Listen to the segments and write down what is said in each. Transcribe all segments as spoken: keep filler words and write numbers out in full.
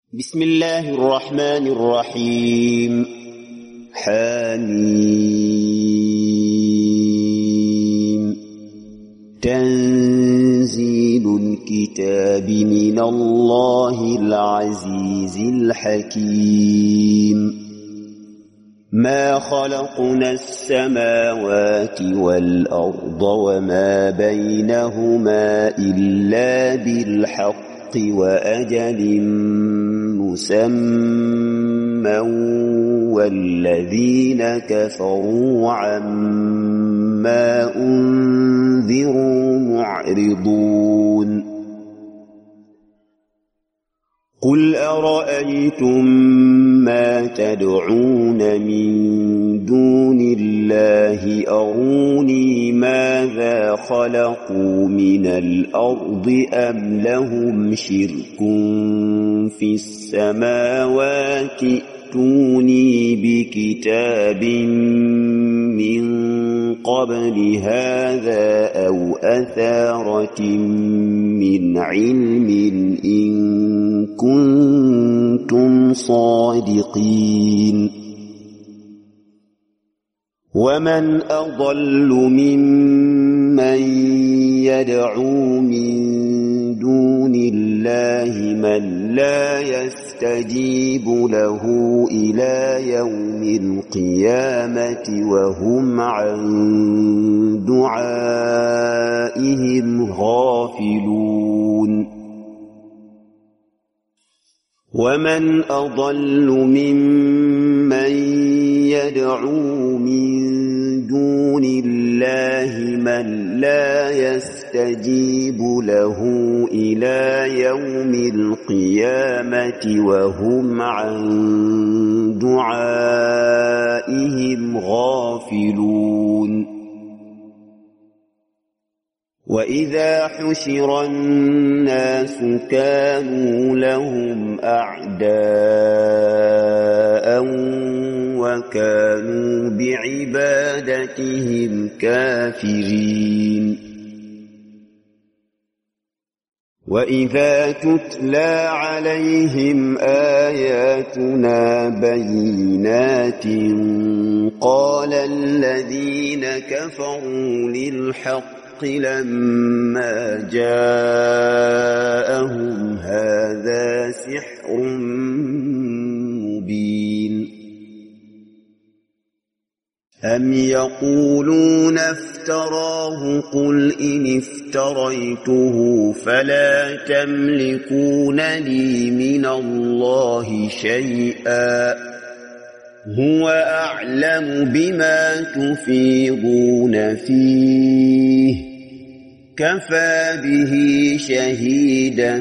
بسم الله الرحمن الرحيم. حميم. تنزيل الكتاب من الله العزيز الحكيم. ما خلقنا السماوات والأرض وما بينهما إلا بالحق وأجل مسمى والذين كفروا عما أنذروا معرضون. قل أرأيتم ما تدعون من دون الله أروني ماذا خلقوا من الأرض أم لهم شرك في السماوات ائتوني بكتاب من قبل هذا أو أثارة من علم إن كنتم صادقين. ومن أضل ممن يدعو من دون الله من لا يستجيب له إلى يوم القيامة وهم عن دعائهم غافلون. ومن أضل ممن يدعو من دون الله من لا يستجيب له إلى يوم القيامة وهم عن دعائهم غافلون. وإذا حشر الناس كانوا لهم أعداء وكانوا بعبادتهم كافرين. وإذا تتلى عليهم آياتنا بينات قال الذين كفروا للحق لما جاءهم هذا سحر مبين. أم يقولون افتراه قل إن افتريته فلا تملكون لي من الله شيئا هو أعلم بما تفيضون فيه كفى به شهيدا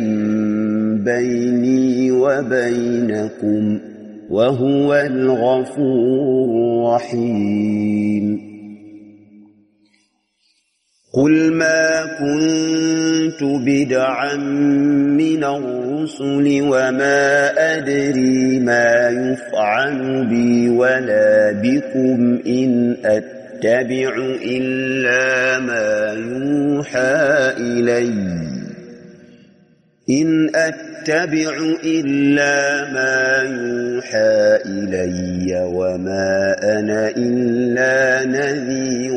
بيني وبينكم وهو الغفور الرحيم. قل ما كنت بدعا من الرسل وما أدري ما يفعل بي ولا بكم إن أتبع إلا ما يوحى إلي إن أتبع إلا ما يوحى إلي وما أنا إلا نذير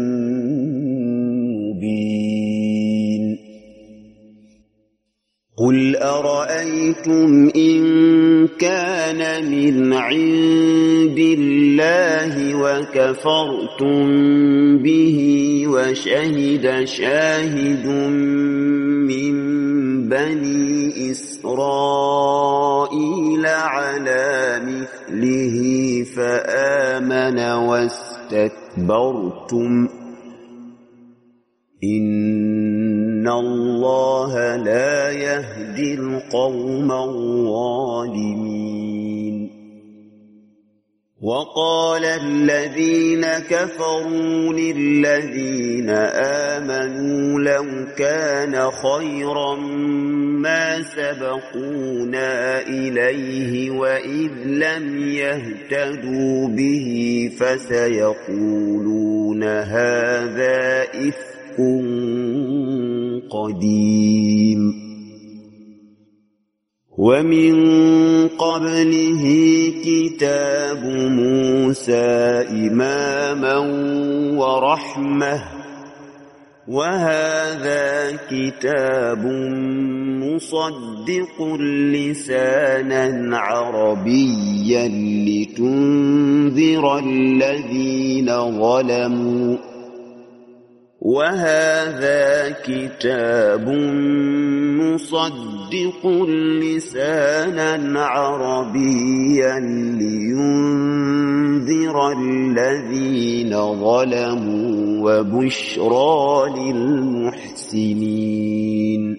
مبين. قل أرأيتم إن كان من عند الله وكفرتم به وشهد شاهد من بني إسرائيل على مثله فآمن واستكبرتم إن الله لا يهدي القوم الظالمين. وقال الذين كفروا للذين آمنوا لو كان خيرا ما سبقونا إليه وإذ لم يهتدوا به فسيقولون هذا إفك قديم ومن قبله كتاب موسى إماما ورحمة وهذا كتاب مصدق لسانا عربيا لتنذر الذين ظلموا وهذا كتاب مصدق لسانا عربيا لينذر الذين ظلموا وبشرى للمحسنين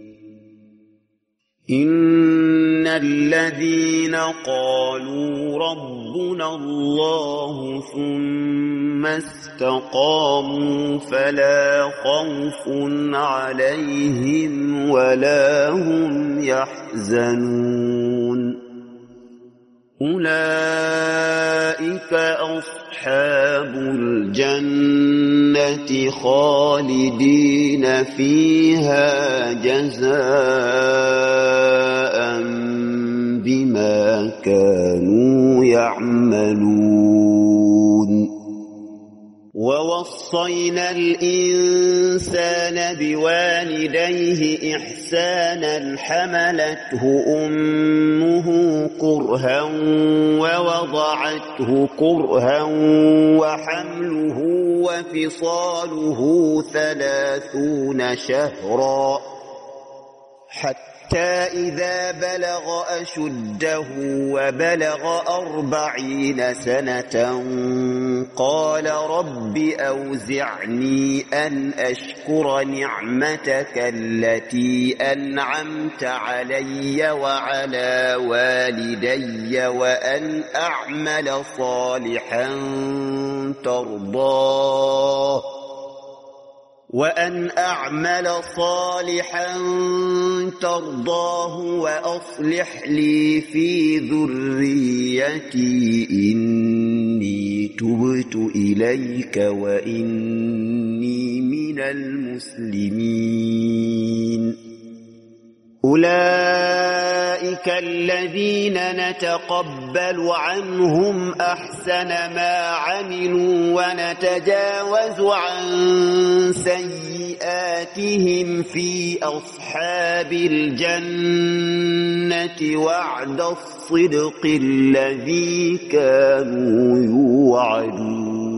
إن الذين قالوا ربنا الله ثم استقاموا فلا خوف عليهم ولا هم يحزنون أولئك أصحاب الجنة خالدين فيها جزاء بما كانوا يعملون ووصينا الإنسان بوالديه إحسانا حملته أمه كرها ووضعته كرها وحمله وفصاله ثلاثون شهرا حتى إذا بلغ أشده وبلغ أربعين سنة قال رب أوزعني أن أشكر نعمتك التي أنعمت علي وعلى والدي وأن أعمل صالحا ترضاه وأن أعمل صالحا ترضاه وأصلح لي في ذريتي إني تبت إليك وإني من المسلمين أولئك الذين نتقبل عنهم أحسن ما عملوا ونتجاوز عن سيئاتهم في أصحاب الجنة وعد الصدق الذي كانوا يوعدون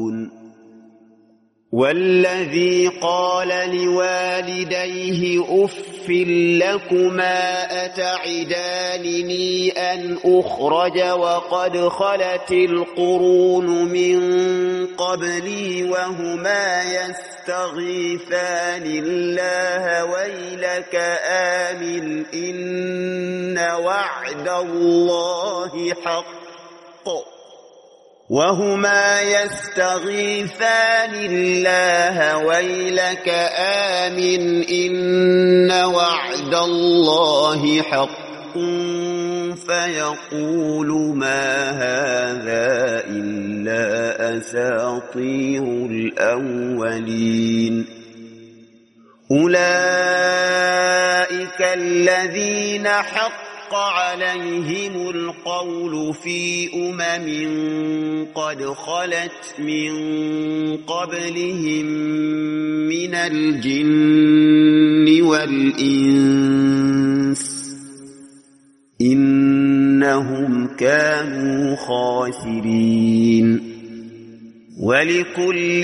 والذي قال لوالديه أف لكما أتعدانني أن أخرج وقد خلت القرون من قبلي وهما يستغيثان الله ويلك آمن إن وعد الله حق وهما يستغيثان الله ويلك آمن إن وعد الله حق فيقول ما هذا إلا أساطير الأولين أولئك الذين حق عليهم القول في أمم قد خلت من قبلهم من الجن والإنس إنهم كانوا خاسرين ولكل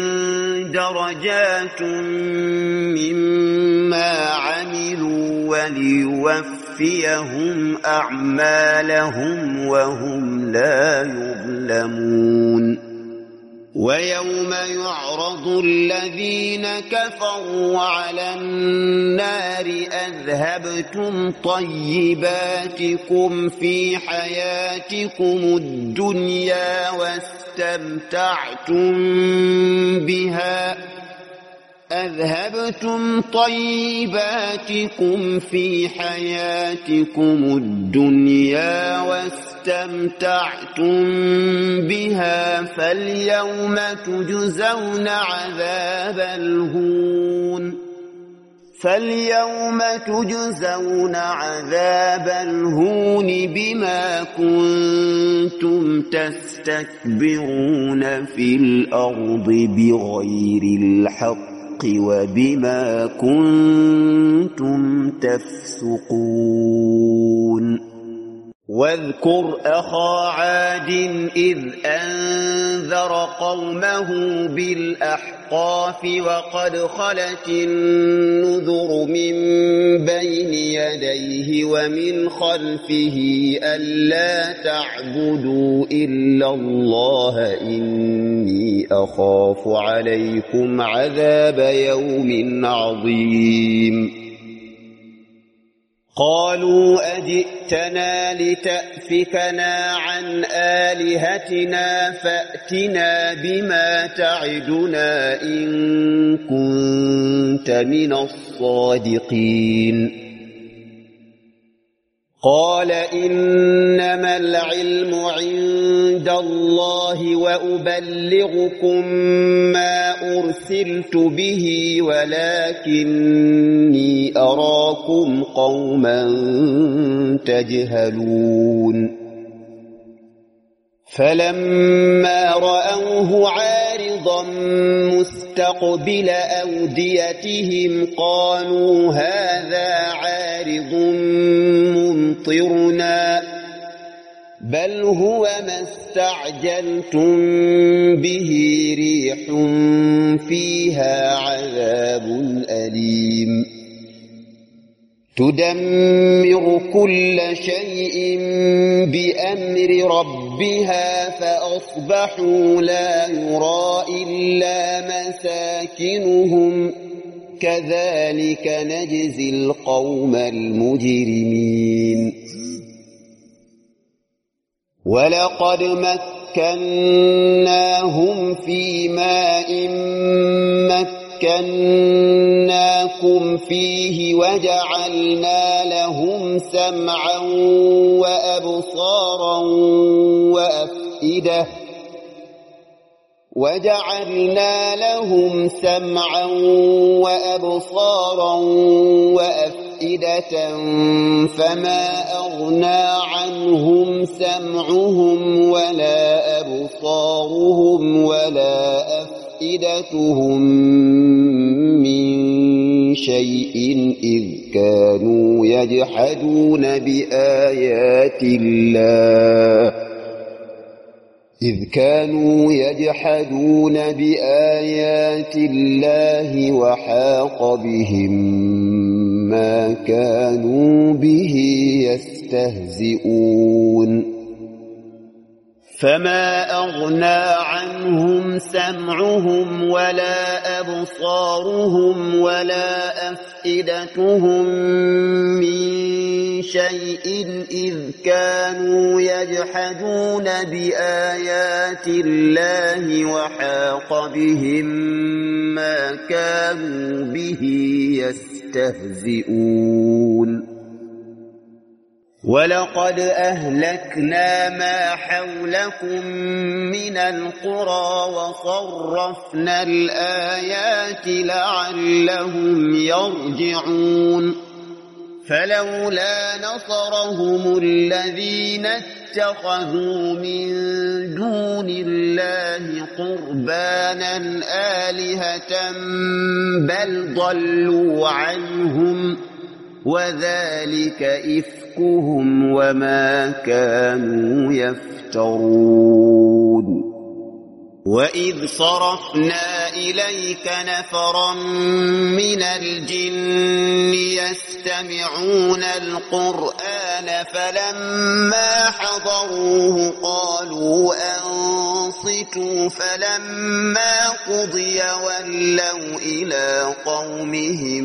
درجات مما عملوا وليوفيهم أعمالهم وهم لا يظلمون ويوم يعرض الذين كفروا على النار أذهبتم طيباتكم في حياتكم الدنيا واستمتعتم بها أذهبتم طيباتكم في حياتكم الدنيا واستمتعتم بها فاليوم تجزون عذاب الهون فاليوم تجزون عذاب الهون بما كنتم تستكبرون في الأرض بغير الحق وبما كنتم تفسقون واذكر أخا عاد إذ أنذر قومه بالأحقاف وقد خلت النذر من بين يديه ومن خلفه ألا تعبدوا إلا الله إني أخاف عليكم عذاب يوم عظيم قالوا أجئتنا لتأفكنا عن آلهتنا فأتنا بما تعدنا إن كنت من الصادقين قال إنما العلم عند الله وأبلغكم ما أرسلت به ولكني أراكم قوما تجهلون فلما رأوه عارضا مستقبل أوديتهم قالوا هذا عارض ممطرنا بل هو ما استعجلتم به ريح فيها عذاب أليم تدمر كل شيء بأمر ربها فأصبحوا لا يرى إلا مساكنهم كذلك نجزي القوم المجرمين ولقد مكناهم في ماء مكناكم فيه وجعلنا لهم سمعا وأبصارا وأفئدة وجعلنا لهم سمعا وأبصارا وأفئدة فما أغنى عنهم سمعهم ولا أبصارهم ولا أفئدتهم من شيء إذ كانوا يجحدون بآيات الله إذ كانوا يجحدون بآيات الله وحاق بهم ما كانوا به يستهزئون فما أغنى عنهم سمعهم ولا أبصارهم ولا أفئدتهم من شيء إذ كانوا يجحدون بآيات الله وحاق بهم ما كانوا به يستهزئون ولقد أهلكنا ما حولكم من القرى وصرفنا الآيات لعلهم يرجعون فلولا نصرهم الذين اتخذوا من دون الله قربانا آلهة بل ضلوا عنهم وذلك إفكهم وما كانوا يفترون وإذ صرفنا إليك نفرا من الجن يستمعون القرآن فلما حضروه قالوا أنصتوا فلما قضي ولوا إلى قومهم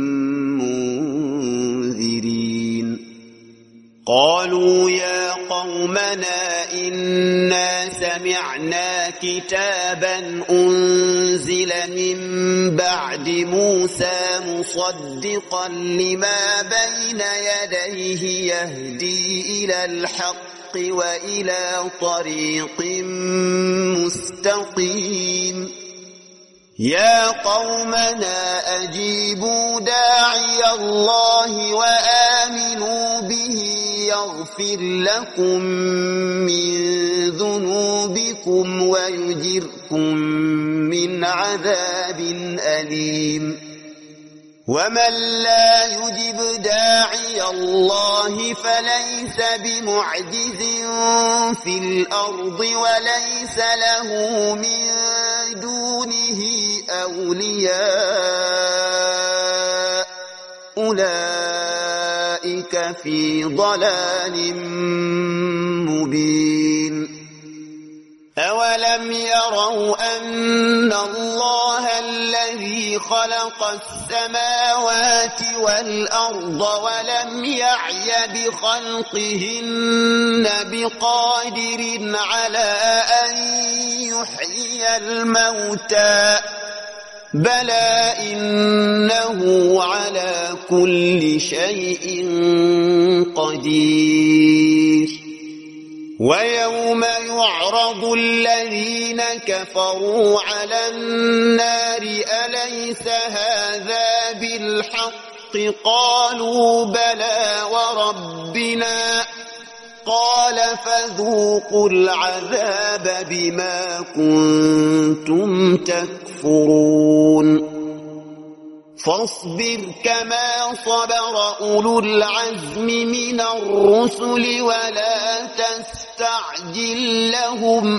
منذرين قالوا يا قومنا إنا سمعنا كتابا أنزل من بعد موسى مصدقا لما بين يديه يهدي إلى الحق وإلى طريق مستقيم يا قومنا أجيبوا داعي الله وآمنوا به يغفر لكم من ذنوبكم ويجركم من عذاب أليم ومن لا يجب داعي الله فليس بمعجز في الأرض وليس له من دونه أولياء أولئك في ضلال مبين أولم يروا أن الله الذي خلق السماوات والأرض ولم يعي بخلقهن بقادر على أن يحيي الموتى بلى إنه على كل شيء قدير ويوم يعرض الذين كفروا على النار أليس هذا بالحق قالوا بلى وربنا قال فذوقوا العذاب بما كنتم تكفرون فاصبر كما صبر أولو العزم من الرسل ولا تستعجل لهم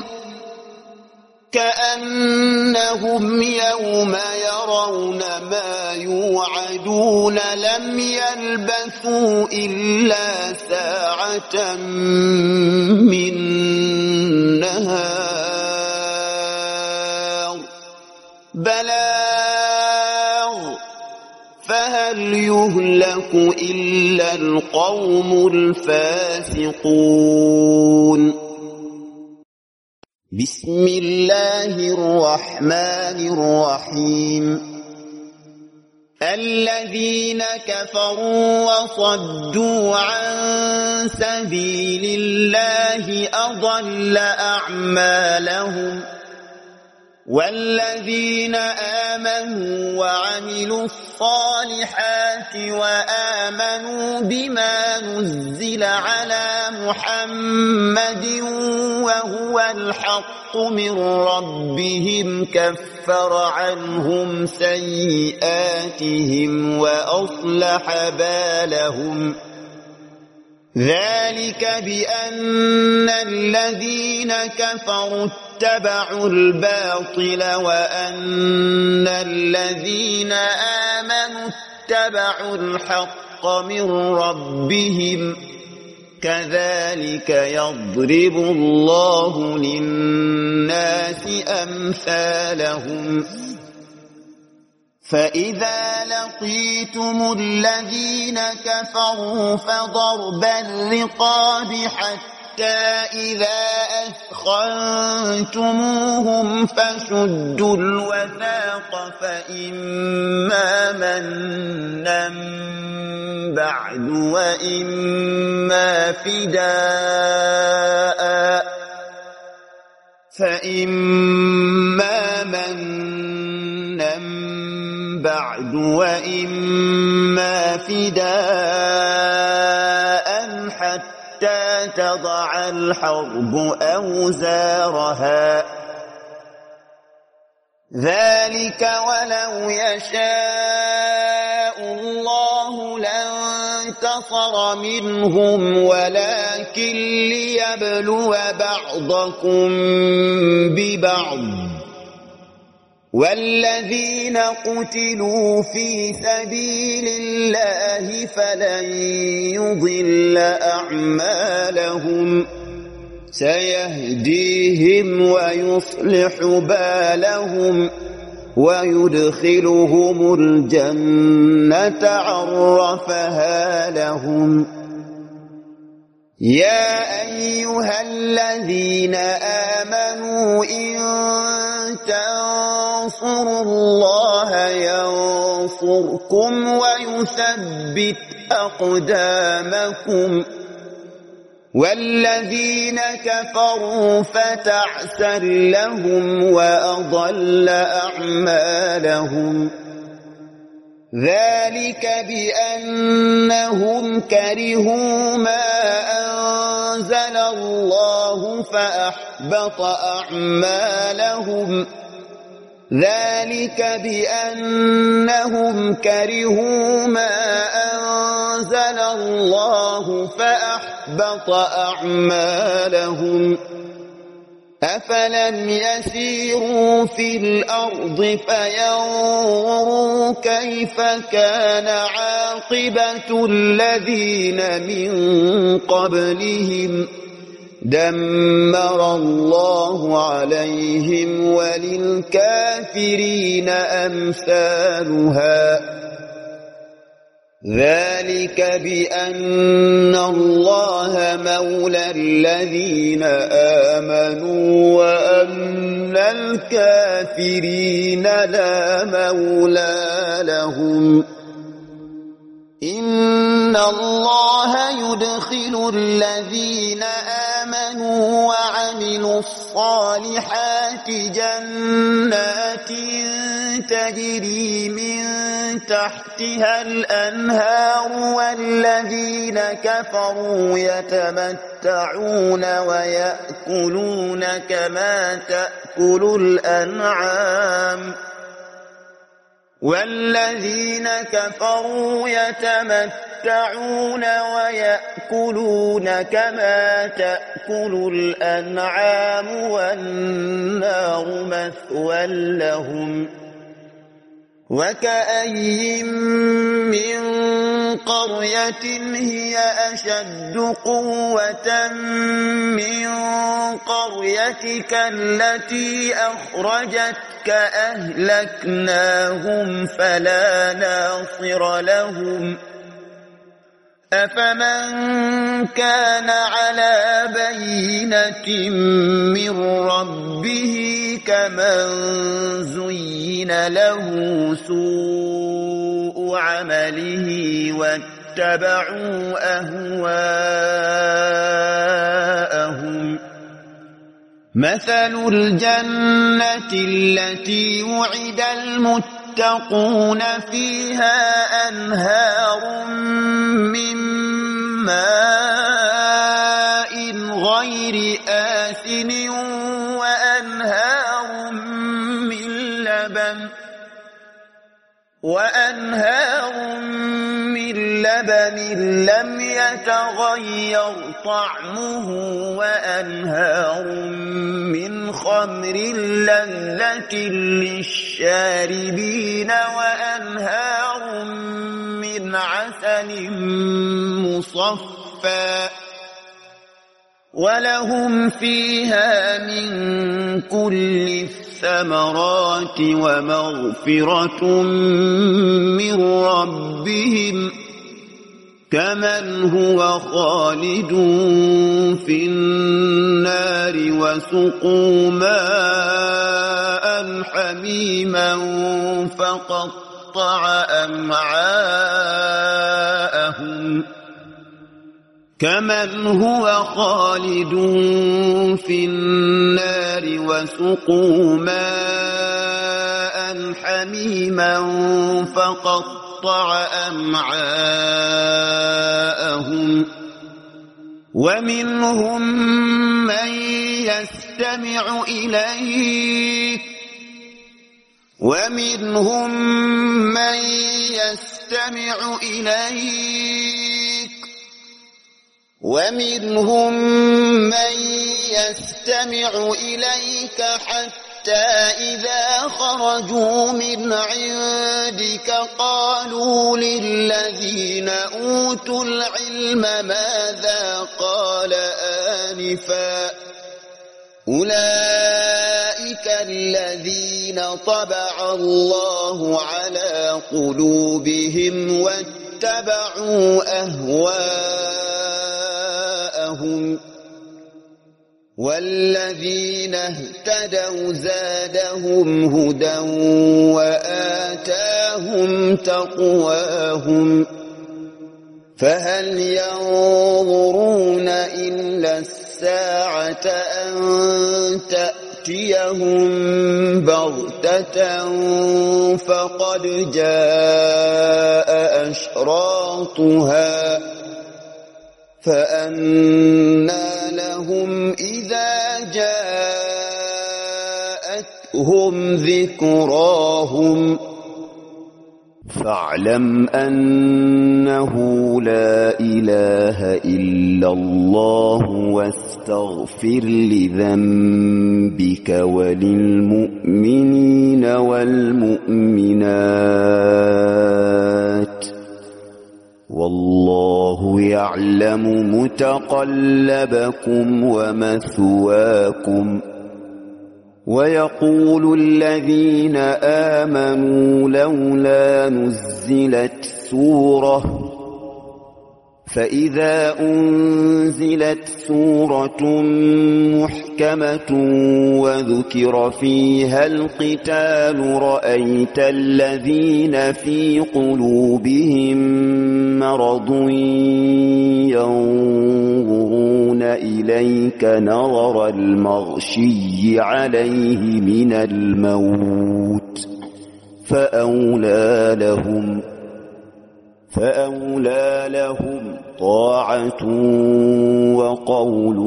كأنهم يوم يرون ما يوعدون لم يلبثوا إلا ساعة من نهار بلاغ فهل يهلك إلا القوم الفاسقون بسم الله الرحمن الرحيم الذين كفروا وصدوا عن سبيل الله أضل أعمالهم والذين آمنوا وعملوا الصالحات وآمنوا بما نزل على محمد وهو الحق من ربهم كفر عنهم سيئاتهم وأصلح بالهم ذلك بأن الذين كفروا اتبعوا الباطل وأن الذين آمنوا اتبعوا الحق من ربهم كذلك يضرب الله للناس أمثالهم فإذا لقيتم الذين كفروا فضرب الرقاب حتى إذا أثخنتموهم فشدوا الوثاق فإما منا بعد وإما فداء فإما منا بعد وإما فداء حتى تضع الحرب أوزارها ذلك ولو يشاء الله لانتصر منهم ولكن ليبلو بعضكم ببعض والذين قتلوا في سبيل الله فلن يضل أعمالهم سيهديهم ويصلح بالهم ويدخلهم الجنة عرفها لهم يا أيها الذين آمنوا إن تنصروا الله ينصركم ويثبت أقدامكم والذين كفروا فتعسا لهم وأضل أعمالهم ذلك بأنهم كرهوا ما أنزل الله فأحبط أعمالهم ذلك بأنهم كرهوا ما أنزل الله فأحبط أعمالهم أفلم يسيروا في الأرض فينظروا كيف كان عاقبة الذين من قبلهم دمر الله عليهم وللكافرين أمثالها ذلك بأن الله مولى الذين آمنوا وأن الكافرين لا مولى لهم إن الله يدخل الذين آمنوا وعملوا الصالحات جنات تجري من تحتها الأنهار والذين كفروا يتمتعون ويأكلون كما تأكل الأنعام والذين كفروا يتمتعون ويأكلون كما تأكل الأنعام والنار مثوى لهم وكأي من قرية هي أشد قوة من قريتك التي أخرجتك أهلكناهم فلا ناصر لهم أفمن كان على بينة من ربه كمن زين له سوء عمله واتبعوا أهواءهم مثل الجنة التي وعد المتقون فيها أنهار من ماء غير آسن وأنهار من لبن وأنهار من لبن لم يتغير طعمه وأنهار من خمر لذة للشاربين وأنهار من عسل مصفى ولهم فيها من كل الثمرات ومغفرة من ربهم كمن هو خالد في النار وسقوا ماء حميما فقطع أمعاءهم كمن هو خالد في النار وسقوا ماء حميما فقطع أمعاءهم ومنهم من يستمع إليك ومنهم من يستمع إليك ومنهم من يستمع إليك حتى إذا خرجوا من عندك قالوا للذين أوتوا العلم ماذا قال آنفا أولئك الذين طبع الله على قلوبهم واتبعوا أهواءهم والذين اهتدوا زادهم هدى وآتاهم تقواهم فهل ينظرون إلا الساعة أن تأتيهم بغتة فقد جاء أشراطها فأنى لهم إذا جاءتهم ذكراهم فاعلم أنه لا إله إلا الله واستغفر لذنبك وللمؤمنين والمؤمنات والله يعلم متقلبكم ومثواكم ويقول الذين آمنوا لولا نزلت سورة فإذا أنزلت سورة محكمة وذكر فيها القتال رأيت الذين في قلوبهم مرض ينظرون إليك نظر المغشي عليه من الموت فأولى لهم فأولى لهم طاعة وقول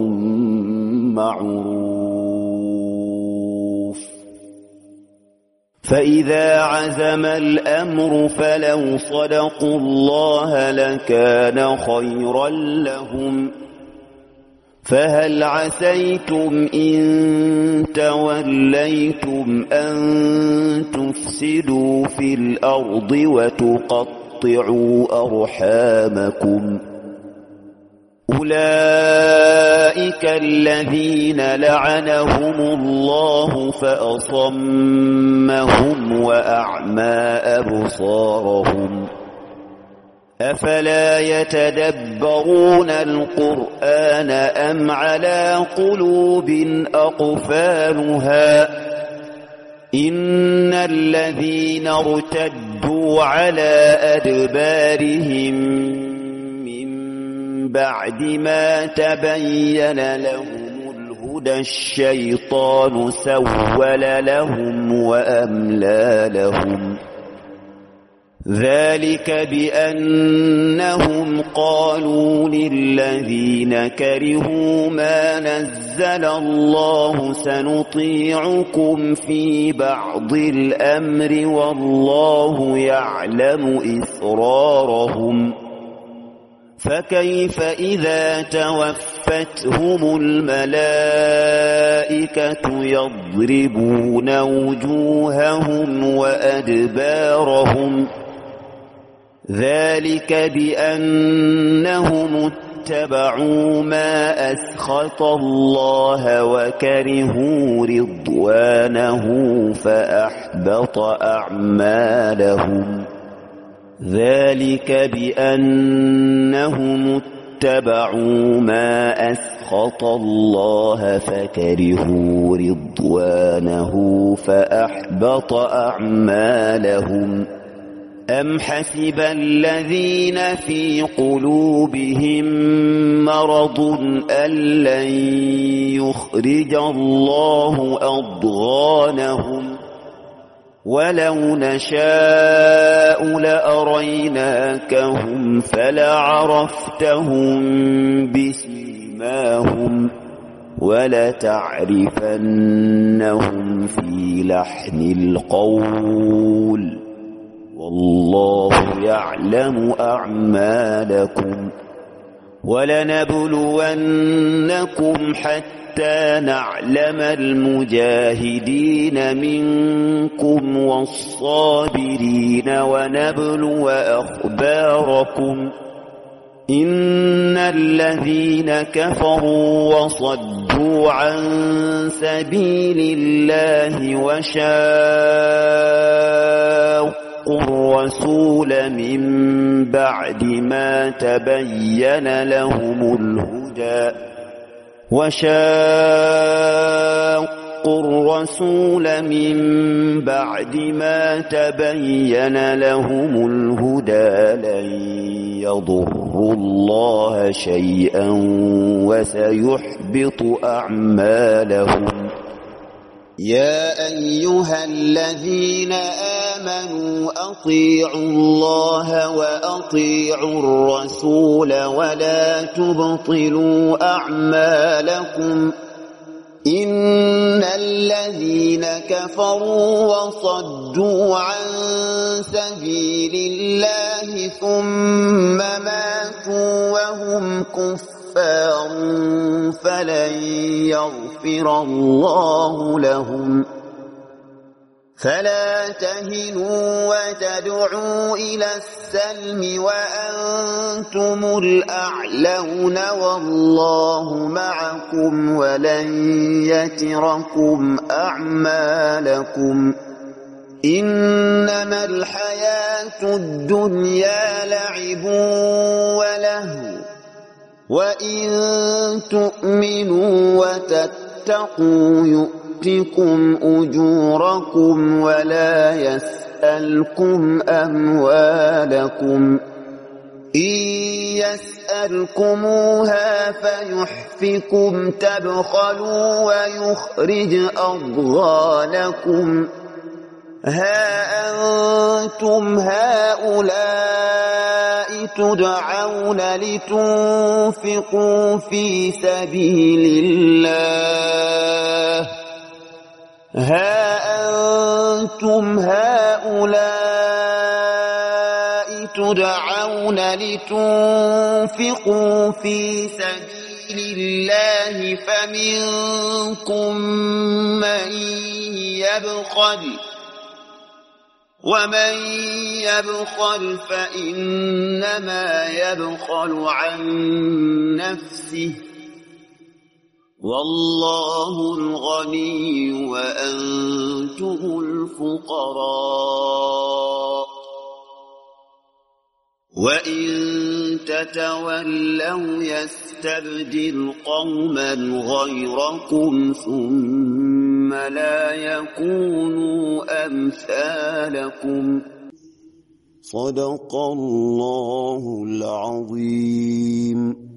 معروف فإذا عزم الأمر فلو صدقوا الله لكان خيرا لهم فهل عسيتم إن توليتم أن تفسدوا في الأرض وتقطعوا قطعوا أرحامكم أولئك الذين لعنهم الله فأصمهم وأعمى أبصارهم أفلا يتدبرون القرآن أم على قلوب أقفالها إن الذين ارتدوا على أدبارهم من بعد ما تبين لهم الهدى الشيطان سول لهم وأملى لهم ذلك بأنهم قالوا للذين كرهوا ما نزل الله سنطيعكم في بعض الأمر والله يعلم إسرارهم فكيف إذا توفتهم الملائكة يضربون وجوههم وأدبارهم ذلك بأنهم اتبعوا ما أسخط الله وكرهوا رضوانه فأحبط أعمالهم ذلك بأنهم اتبعوا ما أسخط الله فكرهوا رضوانه فأحبط أعمالهم أم حسب الذين في قلوبهم مرض أن لن يخرج الله أضغانهم ولو نشاء لأريناكهم فلعرفتهم بسيماهم ولتعرفنهم في لحن القول والله يعلم أعمالكم ولنبلونكم حتى نعلم المجاهدين منكم والصابرين ونبلو أخباركم إن الذين كفروا وصدوا عن سبيل الله وشاقوا الرسول من بعد ما تبين لهم الهدى وشاقوا الرسول من بعد ما تبين لهم الهدى لن يضروا تضروا الله شيئا وسيحبط أعمالهم. يا أيها الذين آمنوا أطيعوا الله وأطيعوا الرسول ولا تبطلوا أعمالكم. إن الذين كفروا وصدوا عن سبيل الله ثم ماتوا وهم كفار فلن يغفر الله لهم. فلا تهنوا وتدعوا إلى السلم وأنتم الأعلون والله معكم ولن يتركم أعمالكم. إنما الحياة الدنيا لعب ولهو وإن تؤمنوا وتتقوا يؤتكم أجوركم ولا يسألكم أموالكم. إن يسألكموها فيحفكم تبخلوا ويخرج أضغانكم. ها أنتم هؤلاء تدعون لتنفقوا في سبيل الله ها أنتم هؤلاء تدعون لتنفقوا في سبيل الله فمنكم من يبخل ومن يبخل فإنما يبخل عن نفسه والله الغني وأنتم الفقراء. وإن تتولوا يستبدل قوما غيركم ثم لا يكونوا أمثالكم. صدق الله العظيم.